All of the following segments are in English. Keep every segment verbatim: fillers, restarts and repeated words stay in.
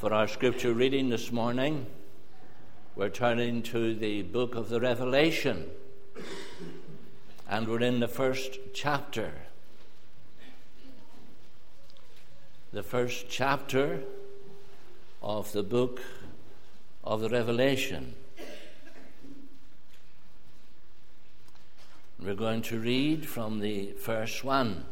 For our scripture reading this morning, we're turning to the book of the Revelation, and we're in the first chapter. The first chapter of the book of the Revelation. We're going to read from the verse one.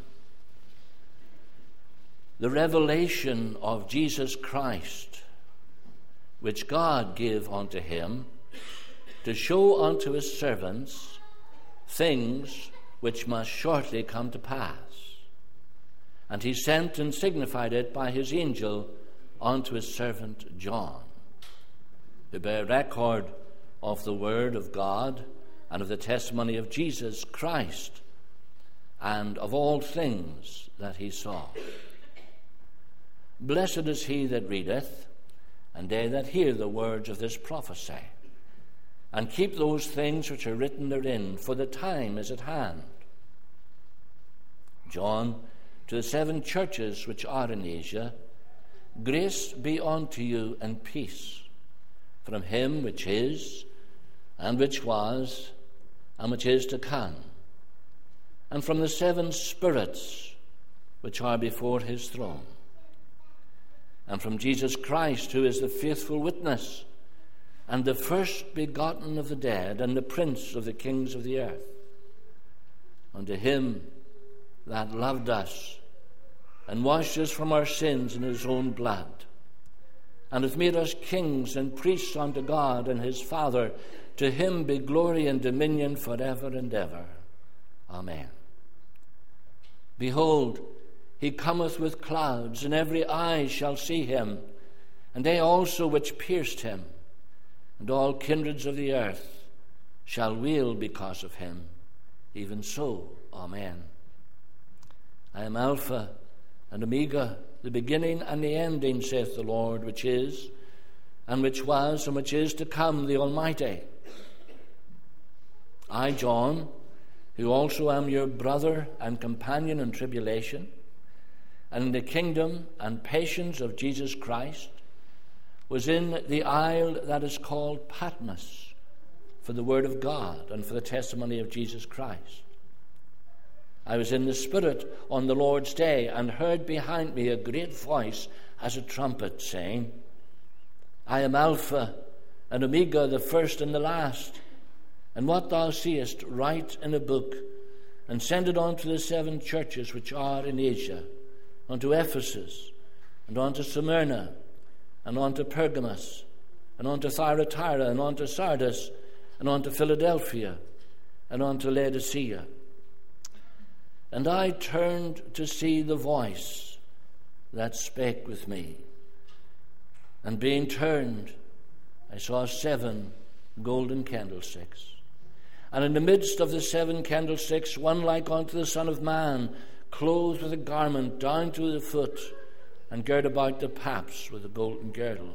The revelation of Jesus Christ, which God gave unto him, to show unto his servants things which must shortly come to pass. And he sent and signified it by his angel unto his servant John, who bare record of the word of God and of the testimony of Jesus Christ, and of all things that he saw. Blessed is he that readeth, and they that hear the words of this prophecy, and keep those things which are written therein, for the time is at hand. John, to the seven churches which are in Asia, grace be unto you and peace, from him which is, and which was, and which is to come, and from the seven spirits which are before his throne, and from Jesus Christ, who is the faithful witness, and the first begotten of the dead, and the prince of the kings of the earth. Unto him that loved us, and washed us from our sins in his own blood, and hath made us kings and priests unto God and his Father, to him be glory and dominion forever and ever. Amen. Behold, he cometh with clouds, and every eye shall see him, and they also which pierced him, and all kindreds of the earth shall wail because of him. Even so, Amen. I am Alpha and Omega, the beginning and the ending, saith the Lord, which is, and which was, and which is to come, the Almighty. I, John, who also am your brother and companion in tribulation, and in the kingdom and patience of Jesus Christ, was in the isle that is called Patmos, for the word of God and for the testimony of Jesus Christ. I was in the Spirit on the Lord's day, and heard behind me a great voice as a trumpet, saying, I am Alpha and Omega, the first and the last. And what thou seest, write in a book, and send it unto the seven churches which are in Asia, unto Ephesus, and unto Smyrna, and unto Pergamos, and unto Thyatira, and unto Sardis, and unto Philadelphia, and unto Laodicea. And I turned to see the voice that spake with me. And being turned, I saw seven golden candlesticks. And in the midst of the seven candlesticks, one like unto the Son of Man, clothed with a garment down to the foot, and girt about the paps with a golden girdle.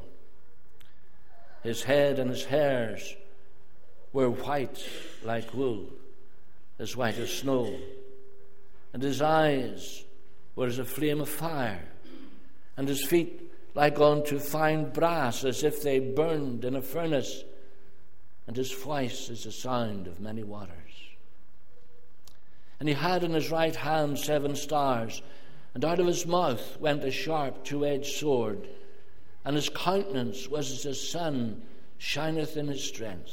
His head and his hairs were white like wool, as white as snow, and his eyes were as a flame of fire, and his feet like unto fine brass, as if they burned in a furnace, and his voice is the sound of many waters. And he had in his right hand seven stars, and out of his mouth went a sharp two-edged sword, and his countenance was as the sun shineth in his strength.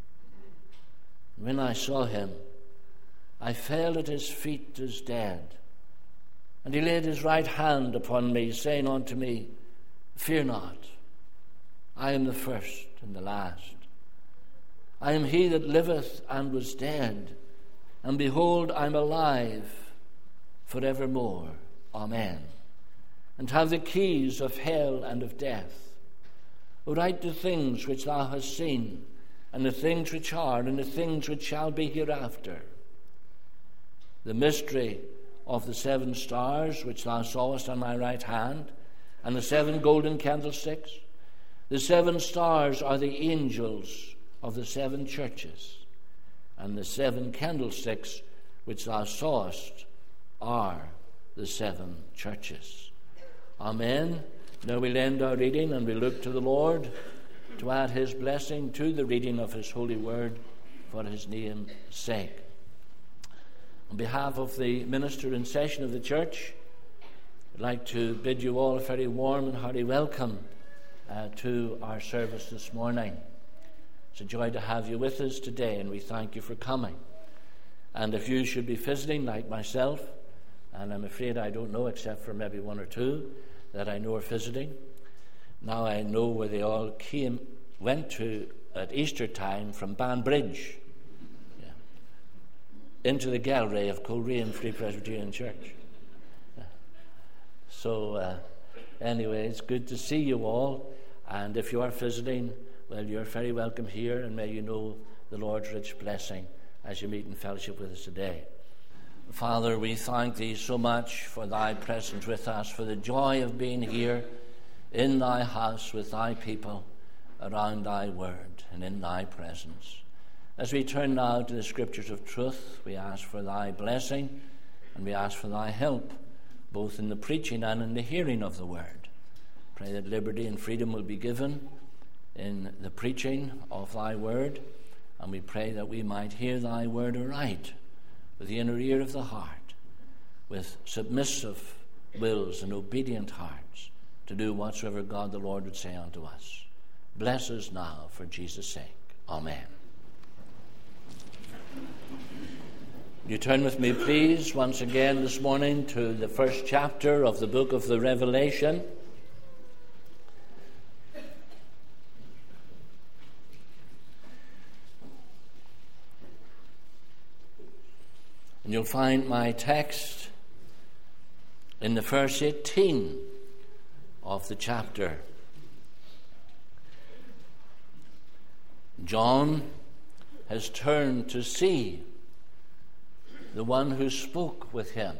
And when I saw him, I fell at his feet as dead. And he laid his right hand upon me, saying unto me, Fear not, I am the first and the last. I am he that liveth and was dead, and behold, I am alive forevermore. Amen. And have the keys of hell and of death. Write the things which thou hast seen, and the things which are, and the things which shall be hereafter. The mystery of the seven stars which thou sawest on my right hand, and the seven golden candlesticks. The seven stars are the angels of the seven churches, and the seven candlesticks which thou sawest are the seven churches. Amen. Now we'll end our reading and we look to the Lord to add his blessing to the reading of his holy word for his name's sake. On behalf of the minister in session of the church, I'd like to bid you all a very warm and hearty welcome uh, to our service this morning. It's a joy to have you with us today, and we thank you for coming. And if you should be visiting like myself, and I'm afraid I don't know except for maybe one or two that I know are visiting, now I know where they all came, went to at Easter time from Banbridge yeah, into the gallery of Coleraine Free Presbyterian Church. Yeah. So uh, anyway, it's good to see you all, and if you are visiting, well, you're very welcome here, and may you know the Lord's rich blessing as you meet in fellowship with us today. Father, we thank thee so much for thy presence with us, for the joy of being here in thy house with thy people around thy word and in thy presence. As we turn now to the scriptures of truth, we ask for thy blessing and we ask for thy help, both in the preaching and in the hearing of the word. Pray that liberty and freedom will be given in the preaching of thy word, and we pray that we might hear thy word aright with the inner ear of the heart, with submissive wills and obedient hearts, to do whatsoever God the Lord would say unto us. Bless us now for Jesus' sake. Amen. You turn with me, please, once again this morning to the first chapter of the book of the Revelation. And you'll find my text in the verse eighteen of the chapter. John has turned to see the one who spoke with him.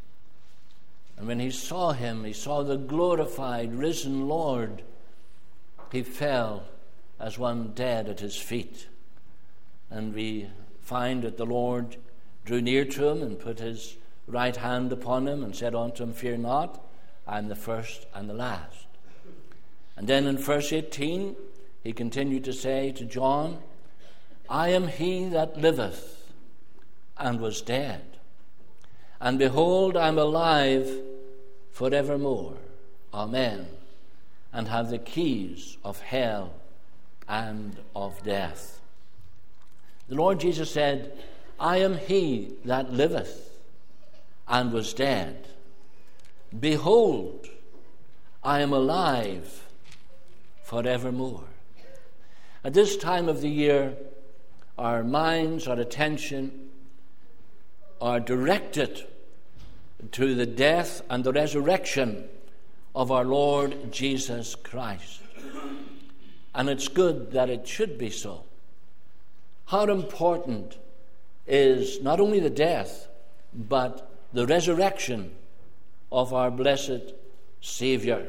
And when he saw him, he saw the glorified, risen Lord. He fell as one dead at his feet. And we find that the Lord drew near to him and put his right hand upon him and said unto him, Fear not, I am the first and the last. And then in verse eighteen, he continued to say to John, I am he that liveth and was dead. And behold, I am alive forevermore. Amen. And have the keys of hell and of death. The Lord Jesus said, I am he that liveth and was dead. Behold, I am alive forevermore. At this time of the year, our minds, our attention are directed to the death and the resurrection of our Lord Jesus Christ. And it's good that it should be so. How important is not only the death, but the resurrection of our blessed Savior.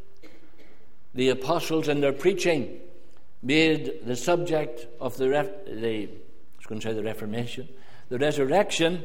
The apostles in their preaching made the subject of the, ref- the I was going to say the Reformation, the resurrection,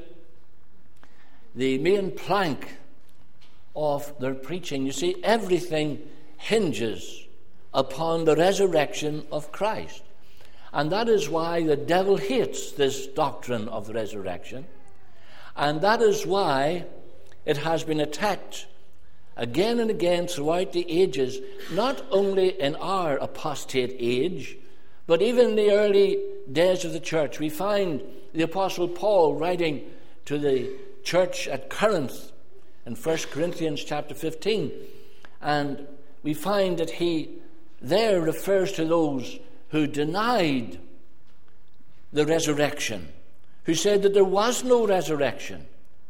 the main plank of their preaching. You see, everything hinges upon the resurrection of Christ. And that is why the devil hates this doctrine of the resurrection. And that is why it has been attacked again and again throughout the ages, not only in our apostate age, but even in the early days of the church. We find the Apostle Paul writing to the church at Corinth in First Corinthians chapter fifteen. And we find that he there refers to those who denied the resurrection, who said that there was no resurrection.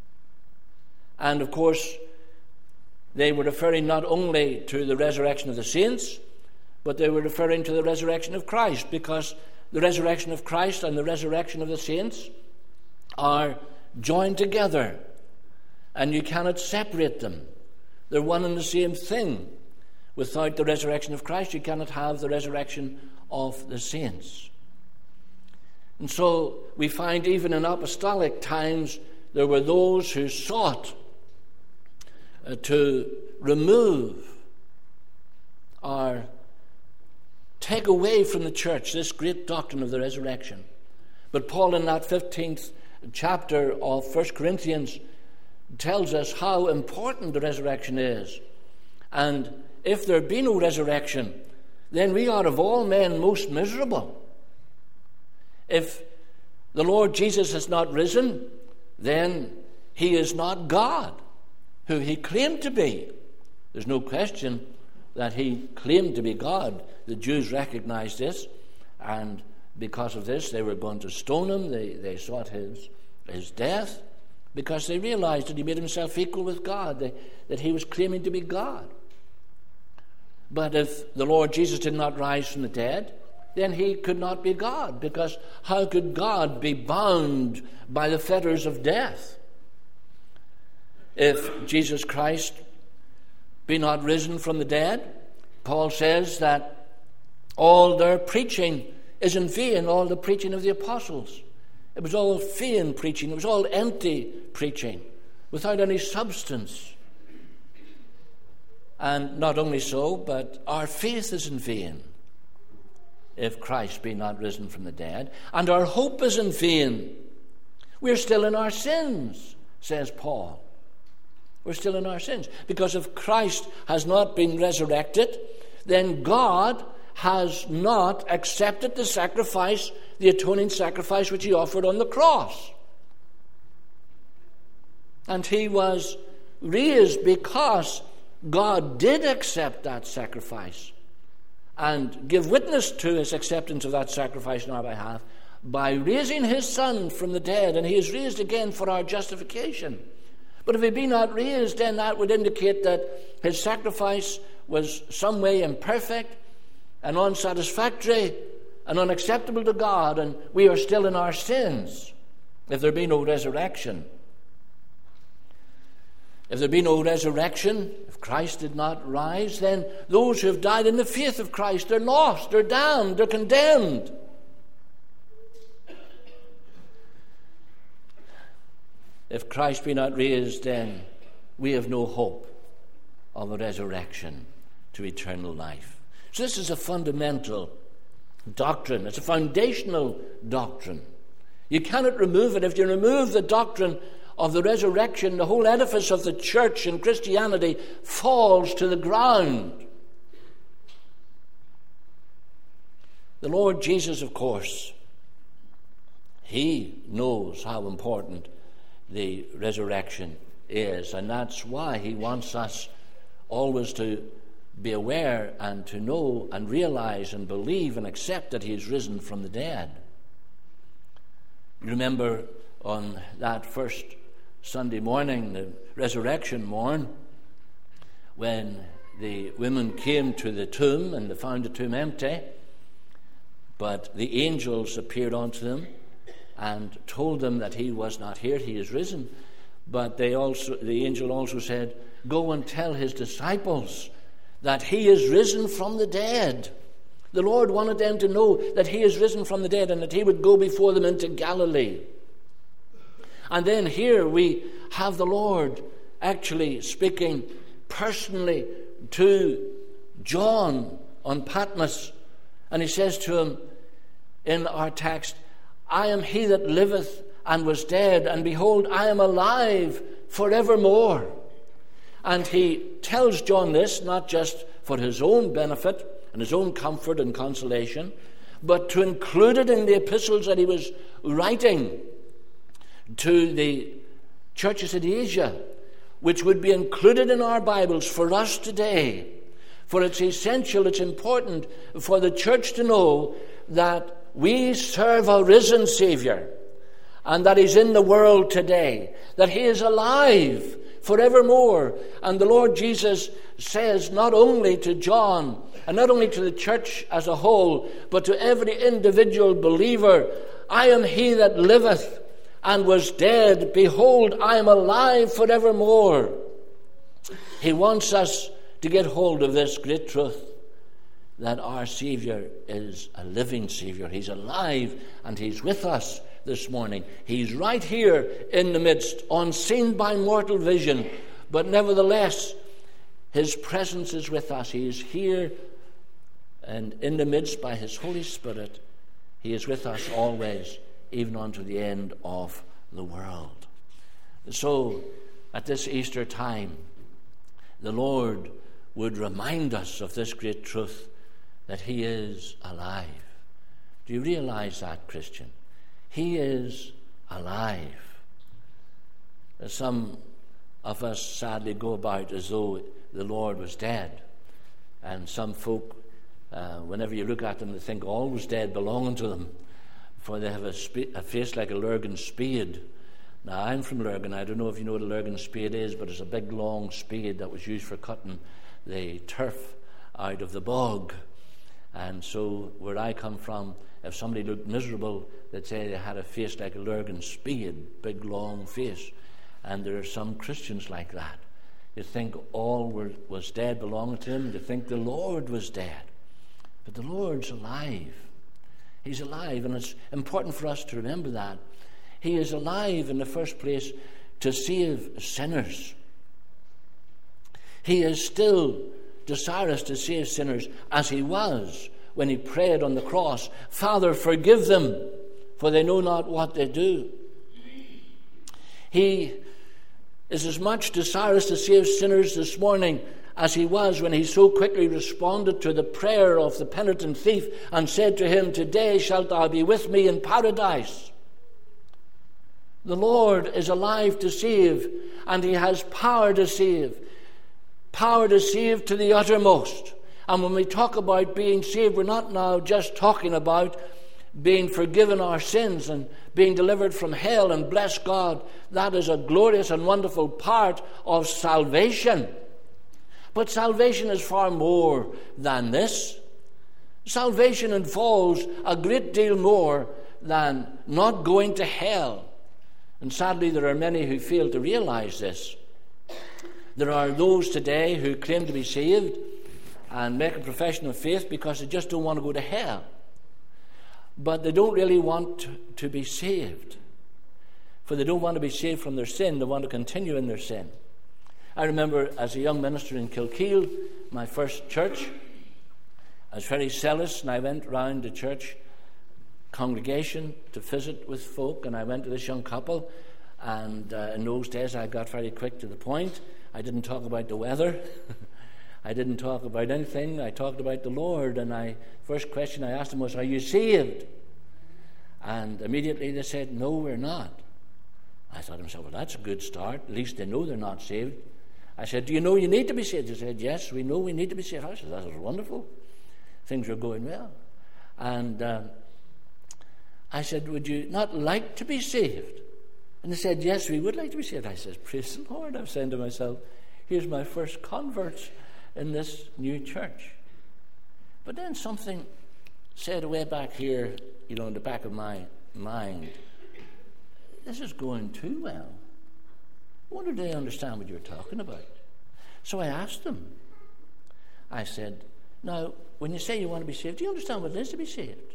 And of course, they were referring not only to the resurrection of the saints, but they were referring to the resurrection of Christ, because the resurrection of Christ and the resurrection of the saints are joined together, and you cannot separate them. They're one and the same thing. Without the resurrection of Christ, you cannot have the resurrection of the saints. And so we find even in apostolic times there were those who sought uh, to remove or take away from the church this great doctrine of the resurrection. But Paul, in that fifteenth chapter of First Corinthians, tells us how important the resurrection is. And if there be no resurrection, then we are of all men most miserable. If the Lord Jesus has not risen, then he is not God, who he claimed to be. There's no question that he claimed to be God. The Jews recognized this, and because of this they were going to stone him. They, they sought his, his death because they realized that he made himself equal with God, they, that he was claiming to be God. But if the Lord Jesus did not rise from the dead, then he could not be God, because how could God be bound by the fetters of death? If Jesus Christ be not risen from the dead, Paul says that all their preaching is in vain, all the preaching of the apostles. It was all vain preaching, it was all empty preaching, without any substance. And not only so, but our faith is in vain if Christ be not risen from the dead, and our hope is in vain. We're still in our sins, says Paul. We're still in our sins. Because if Christ has not been resurrected, then God has not accepted the sacrifice, the atoning sacrifice which he offered on the cross. And he was raised because God did accept that sacrifice and give witness to his acceptance of that sacrifice on our behalf by raising his Son from the dead, and he is raised again for our justification. But if he be not raised, then that would indicate that his sacrifice was some way imperfect and unsatisfactory and unacceptable to God, and we are still in our sins if there be no resurrection. If there be no resurrection, if Christ did not rise, then those who have died in the faith of Christ, they're lost, they're damned, they're condemned. If Christ be not raised, then we have no hope of a resurrection to eternal life. So this is a fundamental doctrine. It's a foundational doctrine. You cannot remove it. If you remove the doctrine of the resurrection, the whole edifice of the church and Christianity falls to the ground. The Lord Jesus, of course, he knows how important the resurrection is, and that's why he wants us always to be aware and to know and realize and believe and accept that he is risen from the dead. You remember on that first Sunday morning, the resurrection morn, when the women came to the tomb and they found the tomb empty, but the angels appeared unto them and told them that he was not here, he is risen. But they also, the angel also said, go and tell his disciples that he is risen from the dead. The Lord wanted them to know that he is risen from the dead and that he would go before them into Galilee. And then here we have the Lord actually speaking personally to John on Patmos. And he says to him in our text, I am he that liveth and was dead, and behold, I am alive forevermore. And he tells John this not just for his own benefit and his own comfort and consolation, but to include it in the epistles that he was writing to the churches in Asia, which would be included in our Bibles for us today. For it's essential, it's important for the church to know that we serve a risen Savior, and that he's in the world today, that he is alive forevermore. And the Lord Jesus says not only to John, and not only to the church as a whole, but to every individual believer, I am he that liveth and was dead. Behold, I am alive forevermore. He wants us to get hold of this great truth, that our Savior is a living Savior. He's alive and he's with us this morning. He's right here in the midst, unseen by mortal vision, but nevertheless his presence is with us. He is here and in the midst by his Holy Spirit, he is with us always, even unto the end of the world. So, at this Easter time, the Lord would remind us of this great truth, that he is alive. Do you realize that, Christian? He is alive. Some of us sadly go about as though the Lord was dead. And some folk, uh, whenever you look at them, they think all was dead belonging to them, for they have a, spe- a face like a Lurgan spade. Now, I'm from Lurgan. I don't know if you know what a Lurgan spade is, but it's a big, long spade that was used for cutting the turf out of the bog. And so, where I come from, if somebody looked miserable, they'd say they had a face like a Lurgan spade, big, long face. And there are some Christians like that. You think all were, was dead belonging to him. You think the Lord was dead. But the Lord's alive. He's alive, and it's important for us to remember that. He is alive in the first place to save sinners. He is still desirous to save sinners as he was when he prayed on the cross, Father, forgive them, for they know not what they do. He is as much desirous to save sinners this morning as he was when he so quickly responded to the prayer of the penitent thief and said to him, today shalt thou be with me in paradise. The Lord is alive to save, and he has power to save. Power to save to the uttermost. And when we talk about being saved, we're not now just talking about being forgiven our sins and being delivered from hell, and bless God, that is a glorious and wonderful part of salvation. But salvation is far more than this. Salvation involves a great deal more than not going to hell. And sadly, there are many who fail to realize this. There are those today who claim to be saved and make a profession of faith because they just don't want to go to hell. But they don't really want to be saved. For they don't want to be saved from their sin. They want to continue in their sin. I remember as a young minister in Kilkeel, my first church, I was very zealous, and I went round the church congregation to visit with folk, and I went to this young couple, and uh, in those days I got very quick to the point. I didn't talk about the weather. I didn't talk about anything. I talked about the Lord, and I first question I asked them was, are you saved? And immediately they said, no, we're not. I thought to myself, well, that's a good start. At least they know they're not saved. I said, do you know you need to be saved? They said, yes, we know we need to be saved. I said, that was wonderful. Things were going well. And uh, I said, would you not like to be saved? And they said, yes, we would like to be saved. I said, praise the Lord. I was saying to myself, here's my first converts in this new church. But then something said way back here, you know, in the back of my mind, this is going too well. I wonder do they understand what you're talking about? So I asked them. I said, now, when you say you want to be saved, do you understand what it is to be saved?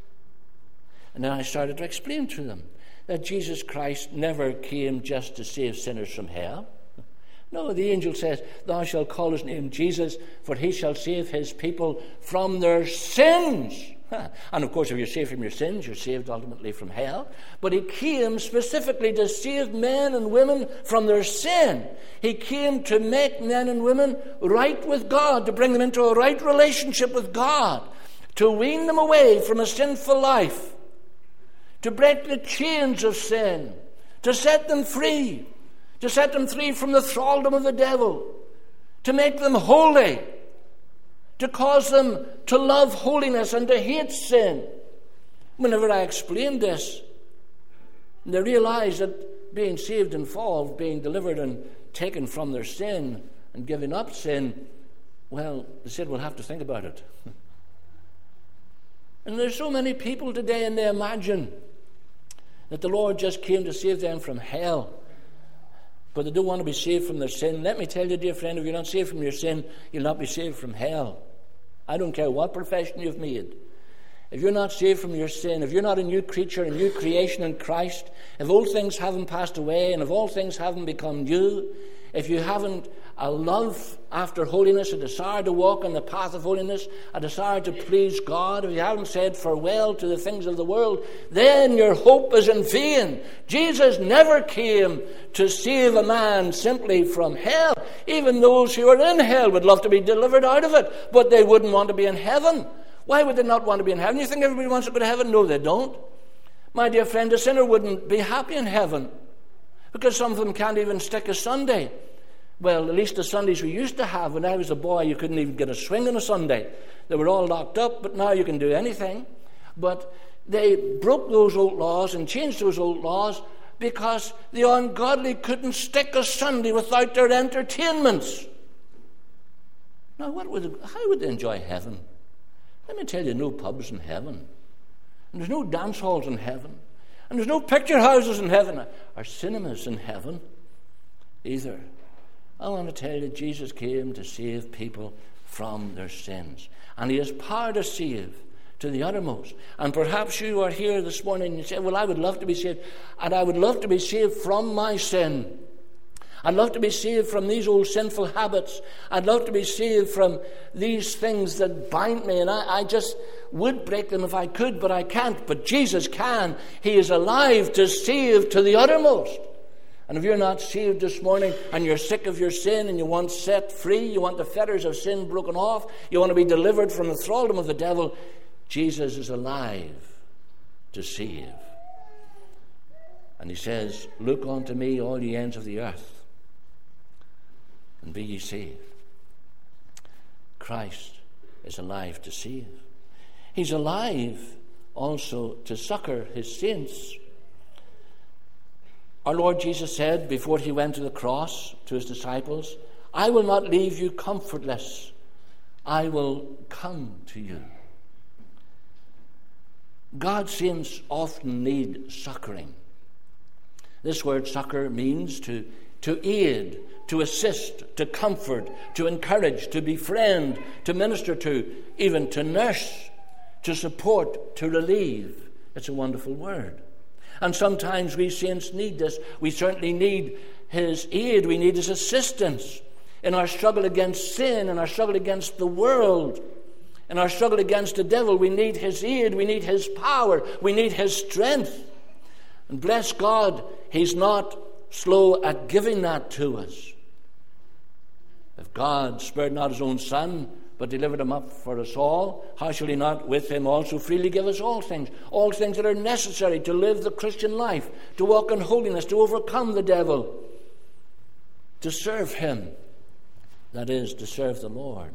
And then I started to explain to them that Jesus Christ never came just to save sinners from hell. No, the angel says, thou shalt call his name Jesus, for he shall save his people from their sins. And of course, if you're saved from your sins, you're saved ultimately from hell. But he came specifically to save men and women from their sin. He came to make men and women right with God, to bring them into a right relationship with God, to wean them away from a sinful life, to break the chains of sin, to set them free, to set them free from the thraldom of the devil, to make them holy, to cause them to love holiness and to hate sin. Whenever I explained this, they realized that being saved involved being delivered and taken from their sin and giving up sin. Well, they said, we'll have to think about it. And there's so many people today, and they imagine that the Lord just came to save them from hell, but they don't want to be saved from their sin. Let me tell you, dear friend, if you're not saved from your sin, you'll not be saved from hell. I don't care what profession you've made. If you're not saved from your sin, if you're not a new creature, a new creation in Christ, if old things haven't passed away and if all things haven't become new, if you haven't a love after holiness, a desire to walk in the path of holiness, a desire to please God, if you haven't said farewell to the things of the world, then your hope is in vain. Jesus never came to save a man simply from hell. Even those who are in hell would love to be delivered out of it, but they wouldn't want to be in heaven. Why would they not want to be in heaven? You think everybody wants to go to heaven? No, they don't. My dear friend, a sinner wouldn't be happy in heaven because some of them can't even stick a Sunday. Well, at least the Sundays we used to have. When I was a boy, you couldn't even get a swing on a Sunday. They were all locked up, but now you can do anything. But they broke those old laws and changed those old laws because the ungodly couldn't stick a Sunday without their entertainments. Now, what would, how would they enjoy heaven? Let me tell you, no pubs in heaven. And there's no dance halls in heaven. And there's no picture houses in heaven. Or cinemas in heaven either. I want to tell you, Jesus came to save people from their sins. And he has power to save to the uttermost. And perhaps you are here this morning and you say, well, I would love to be saved. And I would love to be saved from my sin. I'd love to be saved from these old sinful habits. I'd love to be saved from these things that bind me. And I, I just would break them if I could, but I can't. But Jesus can. He is alive to save to the uttermost. And if you're not saved this morning and you're sick of your sin and you want set free, you want the fetters of sin broken off, you want to be delivered from the thraldom of the devil, Jesus is alive to save. And he says, look unto me, all ye ends of the earth, and be ye saved. Christ is alive to save. He's alive also to succor his saints. Our Lord Jesus said before he went to the cross to his disciples, I will not leave you comfortless. I will come to you. God's saints often need succoring. This word succor means to, to aid, to assist, to comfort, to encourage, to befriend, to minister to, even to nurse, to support, to relieve. It's a wonderful word. And sometimes we saints need this. We certainly need his aid. We need his assistance in our struggle against sin, in our struggle against the world, in our struggle against the devil. We need his aid. We need his power. We need his strength. And bless God, he's not slow at giving that to us. If God spared not his own Son, but delivered him up for us all, how shall he not with him also freely give us all things? All things that are necessary to live the Christian life, to walk in holiness, to overcome the devil, to serve him, that is, to serve the Lord.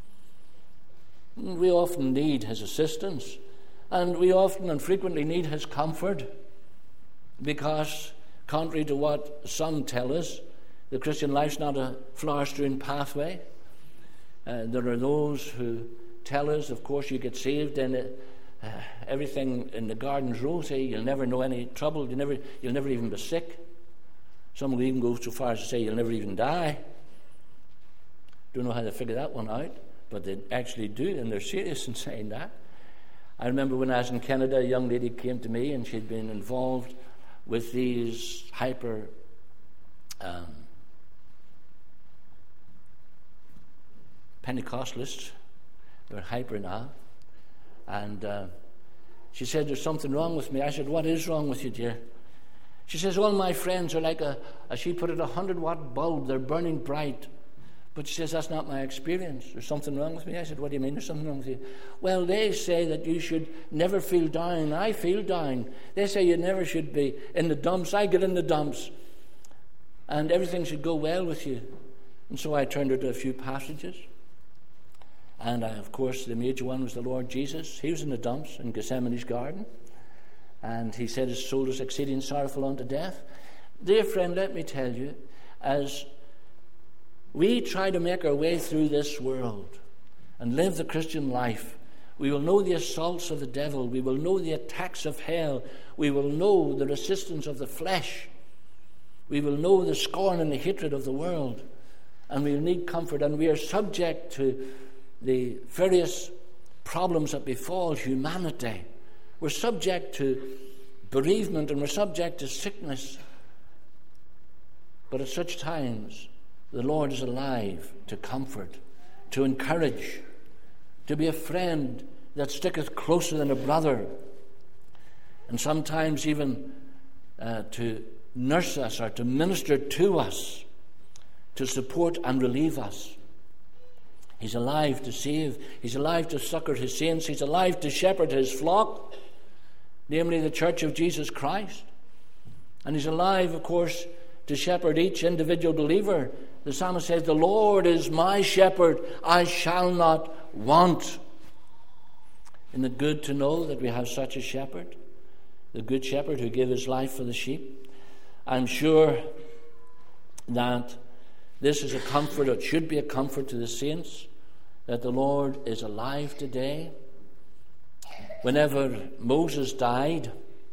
We often need his assistance, and we often and frequently need his comfort, because contrary to what some tell us, the Christian life's not a flower-strewn pathway. Uh, there are those who tell us, of course, you get saved and uh, everything in the garden's rosy. You'll never know any trouble. You never, you'll never even be sick. Some will even go so far as to say you'll never even die. Don't know how they figure that one out, but they actually do, and they're serious in saying that. I remember when I was in Canada, a young lady came to me, and she'd been involved with these hyper um, Pentecostalists. They're hyper now. And uh, she said, there's something wrong with me. I said, what is wrong with you, dear? She says, all my friends are like a, as she put it, a hundred watt bulb. They're burning bright. But she says, that's not my experience. There's something wrong with me. I said, what do you mean there's something wrong with you? Well, they say that you should never feel down. I feel down. They say you never should be in the dumps. I get in the dumps. And everything should go well with you. And so I turned her to a few passages. And I, of course, the major one was the Lord Jesus. He was in the dumps in Gethsemane's garden. And he said his soul is exceeding sorrowful unto death. Dear friend, let me tell you, as we try to make our way through this world and live the Christian life, we will know the assaults of the devil. We will know the attacks of hell. We will know the resistance of the flesh. We will know the scorn and the hatred of the world. And we will need comfort. And we are subject to the various problems that befall humanity. We're subject to bereavement and we're subject to sickness. But at such times, The Lord is alive to comfort, to encourage, to be a friend that sticketh closer than a brother, and sometimes even uh, to nurse us or to minister to us, to support and relieve us. He's alive to save. He's alive to succor his saints. He's alive to shepherd his flock, namely the church of Jesus Christ. And he's alive, of course, to shepherd each individual believer. The psalmist says, "The Lord is my shepherd, I shall not want." Isn't it good to know that we have such a shepherd? The good shepherd who gave his life for the sheep. I'm sure that this is a comfort, it should be a comfort to the saints, that the Lord is alive today. Whenever Moses died,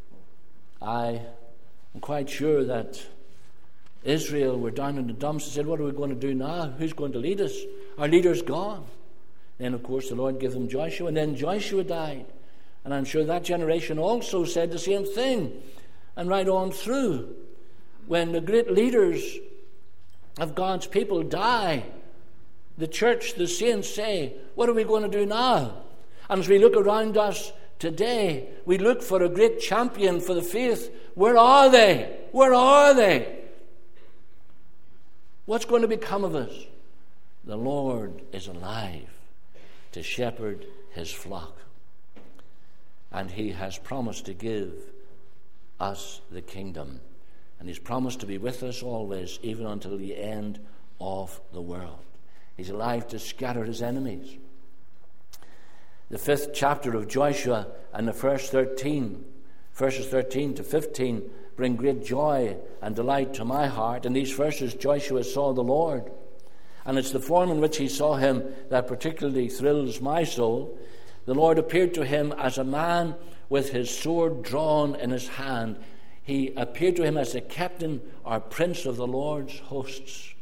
I am quite sure that Israel were down in the dumps and said, "What are we going to do now? Who's going to lead us? Our leader's gone." Then, of course, the Lord gave them Joshua, and then Joshua died. And I'm sure that generation also said the same thing. And right on through, when the great leaders of God's people die, the church, the saints say, "What are we going to do now?" And as we look around us today, we look for a great champion for the faith. Where are they? Where are they? What's going to become of us? The Lord is alive to shepherd his flock. And he has promised to give us the kingdom. And he's promised to be with us always, even until the end of the world. He's alive to scatter his enemies. The fifth chapter of Joshua and the first thirteen, verses thirteen to fifteen, bring great joy and delight to my heart. In these verses, Joshua saw the Lord. And it's the form in which he saw him that particularly thrills my soul. The Lord appeared to him as a man with his sword drawn in his hand. He appeared to him as the captain or prince of the Lord's hosts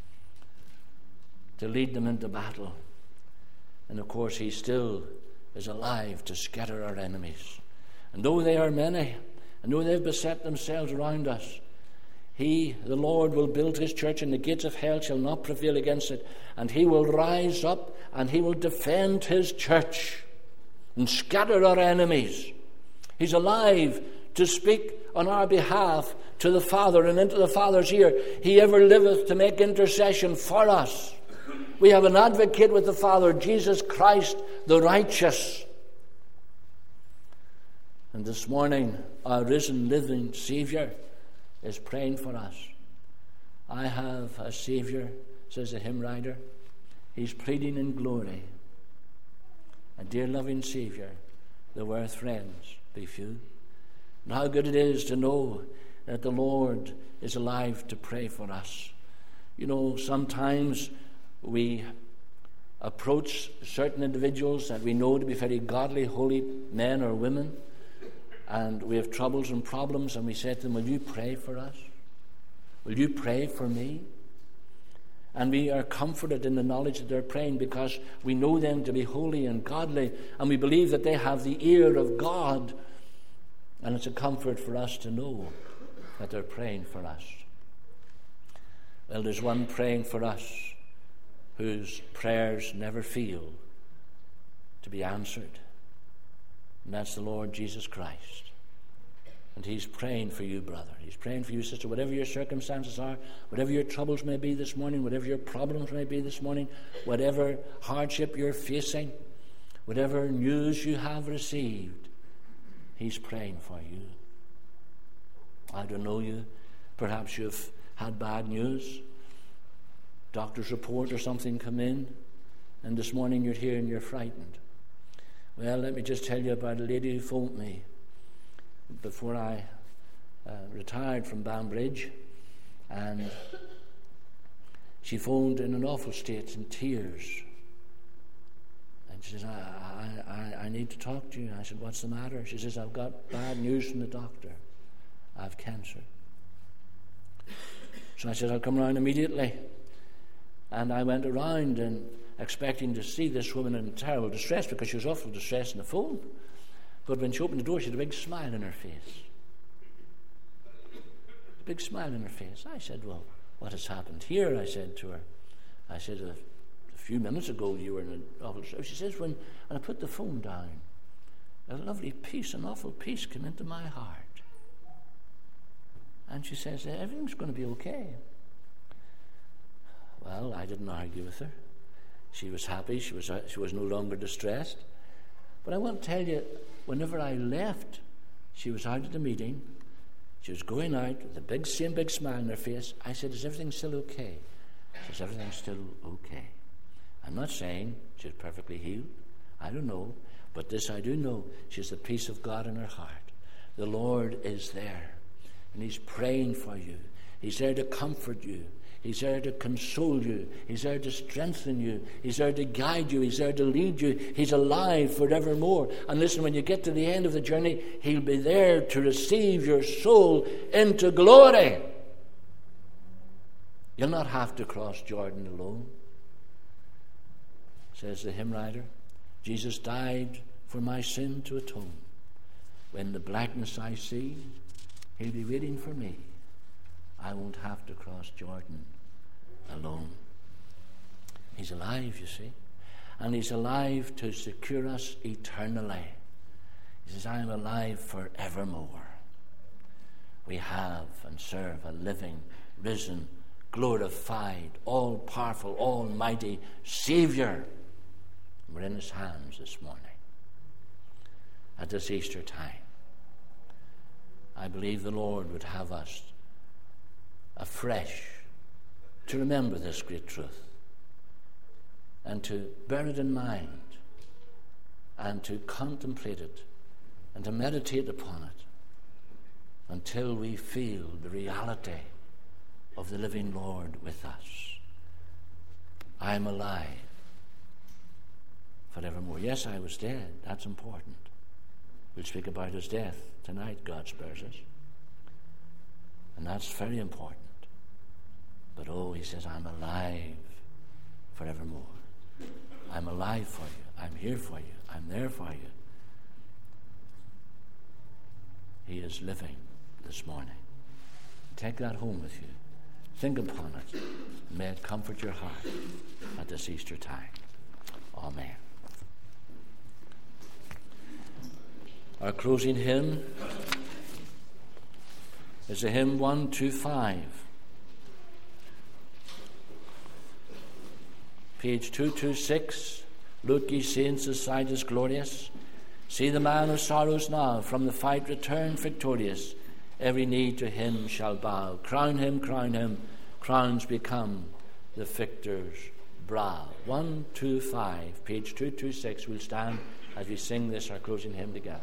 to lead them into battle. And of course, he still is alive to scatter our enemies. And though they are many, and though they've beset themselves around us, he, the Lord, will build his church, and the gates of hell shall not prevail against it. And he will rise up, and he will defend his church and scatter our enemies. He's alive to speak on our behalf to the Father and into the Father's ear. He ever liveth to make intercession for us. We have an advocate with the Father, Jesus Christ the righteous. And this morning, our risen, living Savior is praying for us. I have a Savior, says the hymn writer. He's pleading in glory. A dear loving Savior, the worth friends be few. And how good it is to know that the Lord is alive to pray for us. You know, sometimes we approach certain individuals that we know to be very godly, holy men or women, and we have troubles and problems, and we say to them, "Will you pray for us? Will you pray for me?" And we are comforted in the knowledge that they're praying, because we know them to be holy and godly, and we believe that they have the ear of God. And it's a comfort for us to know that they're praying for us. Well, there's one praying for us whose prayers never fail to be answered. And that's the Lord Jesus Christ. And he's praying for you, brother. He's praying for you, sister. Whatever your circumstances are, whatever your troubles may be this morning, whatever your problems may be this morning, whatever hardship you're facing, whatever news you have received, he's praying for you. I don't know you. Perhaps you've had bad news, doctor's report or something come in, and this morning you're here and you're frightened. Well, let me just tell you about a lady who phoned me before I uh, retired from Banbridge, and she phoned in an awful state, in tears, and she says, I, I, I need to talk to you. I said, "What's the matter?" She says, "I've got bad news from the doctor. I have cancer." So I said, "I'll come around immediately." And I went around and expecting to see this woman in terrible distress, because she was awful distressed on the phone. But when she opened the door, she had a big smile on her face. A big smile on her face. I said, "Well, what has happened here? I said to her. I said, a, a few minutes ago you were in an awful state. She says, when, when I put the phone down, a lovely peace, an awful peace came into my heart. And she says, everything's going to be okay. Well, I didn't argue with her. She was happy. She was, she was no longer distressed. But I want to tell you, whenever I left, she was out at the meeting. She was going out with the big, same big smile on her face. I said, is everything still okay? She says, everything's still okay. I'm not saying she's perfectly healed. I don't know. But this I do know. She has the peace of God in her heart. The Lord is there. And He's praying for you. He's there to comfort you. He's there to console you. He's there to strengthen you. He's there to guide you. He's there to lead you. He's alive forevermore. And listen, when you get to the end of the journey, He'll be there to receive your soul into glory. You'll not have to cross Jordan alone. Says the hymn writer, Jesus died for my sin to atone. When the blackness I see, He'll be waiting for me. I won't have to cross Jordan alone. He's alive, you see. And He's alive to secure us eternally. He says, I am alive forevermore. We have and serve a living, risen, glorified, all-powerful, almighty Savior. We're in His hands this morning at this Easter time. I believe the Lord would have us afresh to remember this great truth and to bear it in mind and to contemplate it and to meditate upon it until we feel the reality of the living Lord with us. I am alive forevermore. Yes, I was dead. That's important. We'll speak about His death tonight, God spares us. And that's very important. But oh, He says, I'm alive forevermore. I'm alive for you. I'm here for you. I'm there for you. He is living this morning. Take that home with you. Think upon it. May it comfort your heart at this Easter time. Amen. Our closing hymn is the hymn one two five. Page two twenty-six. Look, ye saints, the sight is glorious. See the man of sorrows now from the fight returned victorious. Every knee to Him shall bow. Crown Him, crown Him. Crowns become the victor's brow. one two five, page two twenty-six. We'll stand as we sing this, our closing hymn, together.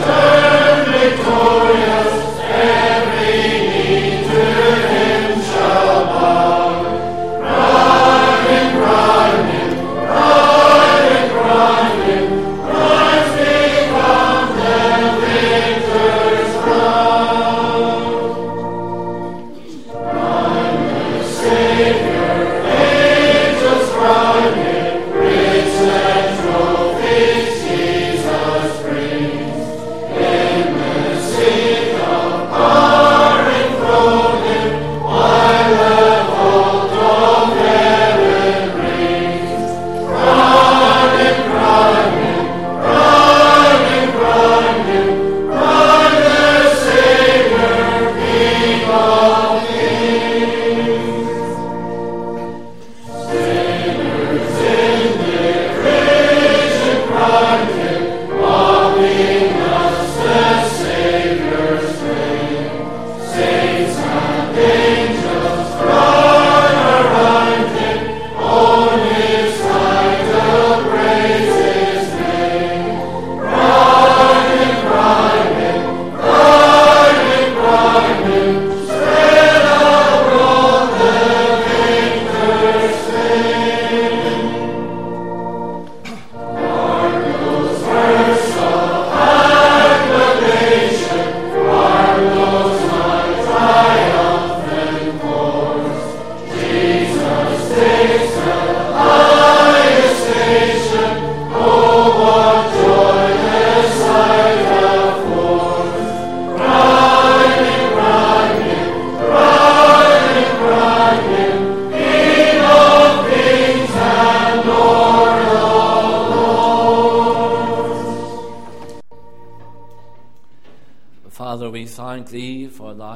Every knee to Him shall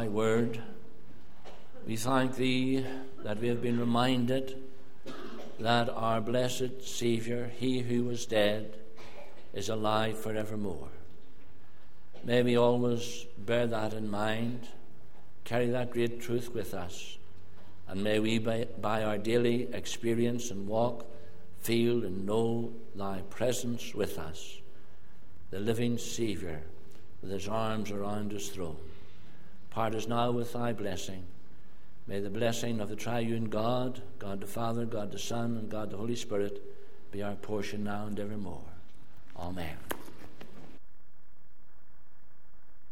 thy word. We thank thee that we have been reminded that our blessed Saviour, he who was dead, is alive forevermore. May we always bear that in mind, carry that great truth with us, and may we, by, by our daily experience and walk, feel and know thy presence with us, the living Saviour with his arms around his throne. Part us now with thy blessing. May the blessing of the triune God, God the Father, God the Son, and God the Holy Spirit be our portion now and evermore. Amen.